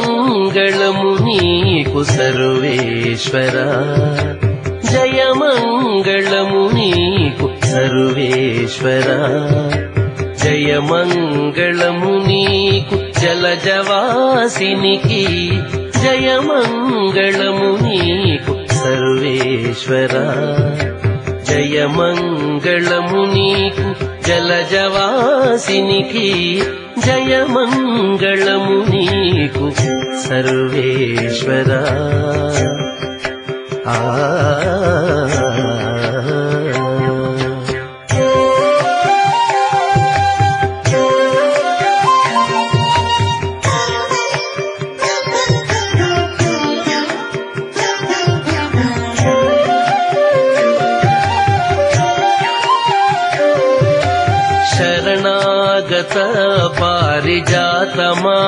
జయమంగళము నీకు సర్వేశ్వరా, జయమంగళము నీకు సర్వేశ్వరా, జయమంగళము నీకు జలజవాసినికి, జయమంగళము నీకు సర్వేశ్వరా, జయమంగళము నీకు జలజవాసినికి, జయమంగళము నీకు సర్వేశ్వరా. ఆ శరణాగత పారిజాతమా,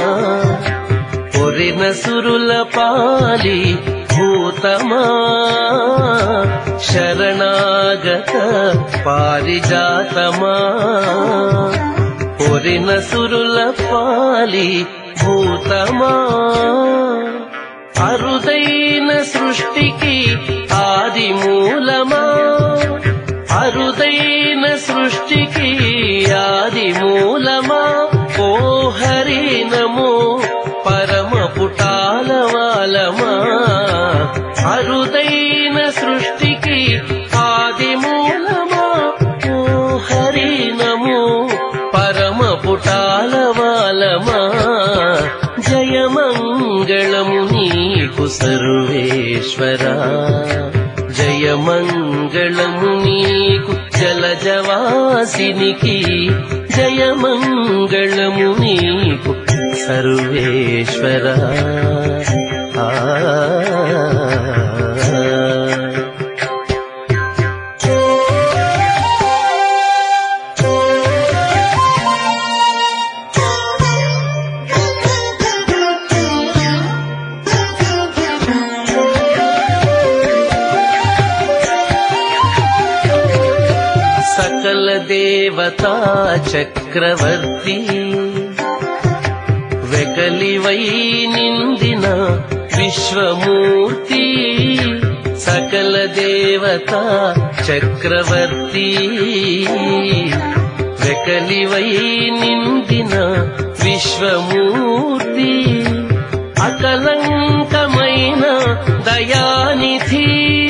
పొరిన సురుల పాలి భూతమా, శరణాగత పారిజాతమా, పొరిన సురుల పాలి భూతమా, అరుదైన సృష్టికి ఆది మూలమా, అరుదైన సృష్టికి ఆది మూలమా, ఓ హరి నమో పరమ పుటాలవాలమా, అరుదైన సృష్టికి ఆది మూలమా, ఓ హరి నమో పరమ పుటాలవాలమా, జయమంగళము నీకు సర్వేశ్వరా, జయమంగళము నీకు జలజవాసినికి, జయమంగళము నీకు సర్వేశ్వరా. ఆ సకల దేవతా చక్రవర్తి, వెకలివై నిందిన విశ్వమూర్తి, సకల దేవతా చక్రవర్తి, వెకలివై నిందిన విశ్వమూర్తి, అకలంకమైన దయానిధి,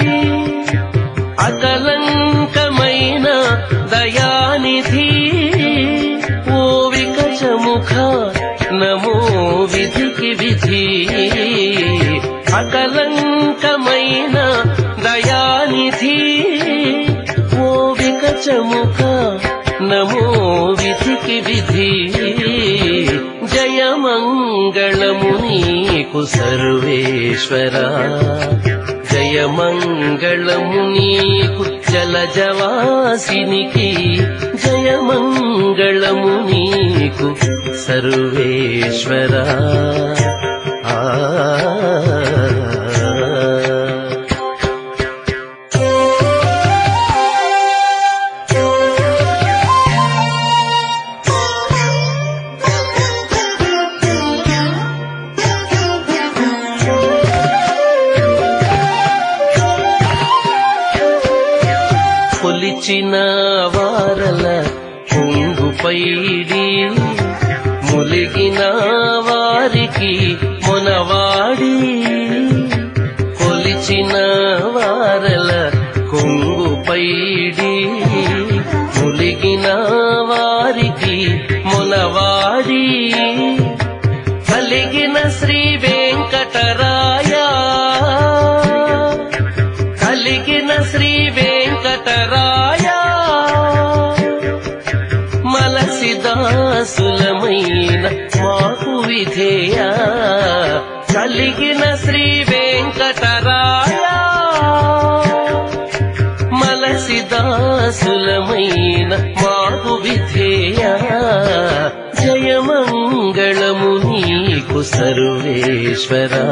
అకలంకమైన దయానిధి, ఓ వికచముఖ నమో విధికి విధి, అకలంకమైన దయానిధి, ఓ వికచముఖ నమో విధికి విధి, జయమంగళము నీకు సర్వేశ్వరా, జయమంగళము నీకు జలజవాసినికి, జయమంగళము నీకు సర్వేశ్వరా. ఆ కొలిచిన వారల కొంగుపైడి, ములిగిన వారికి మొనవాడి, కొలిచిన వారల కొంగుపైడి, ములిగిన వారికి మొనవాడి, కలిగిన శ్రీ వెంకటరాయ, కలిగిన శ్రీ వెంకటరాయ, మలసిదాసులమైన మాకు విధేయ, కలిగిన శ్రీ వెంకటరాయ, మలసిదాసులమైన మాకు విధేయ, జయమంగళము నీకు సర్వేశ్వరా,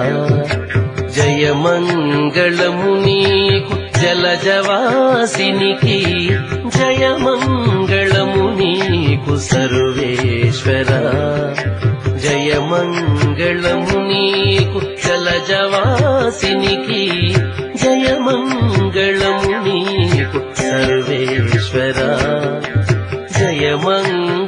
జయమంగళము నీకు జలజవాసినికి, జయమంగళము నీకు సర్వేశ్వరా, జయమంగళము నీకు జలజవాసినికి జయమంగళము నీకు సర్వేశ్వరా జయమంగళము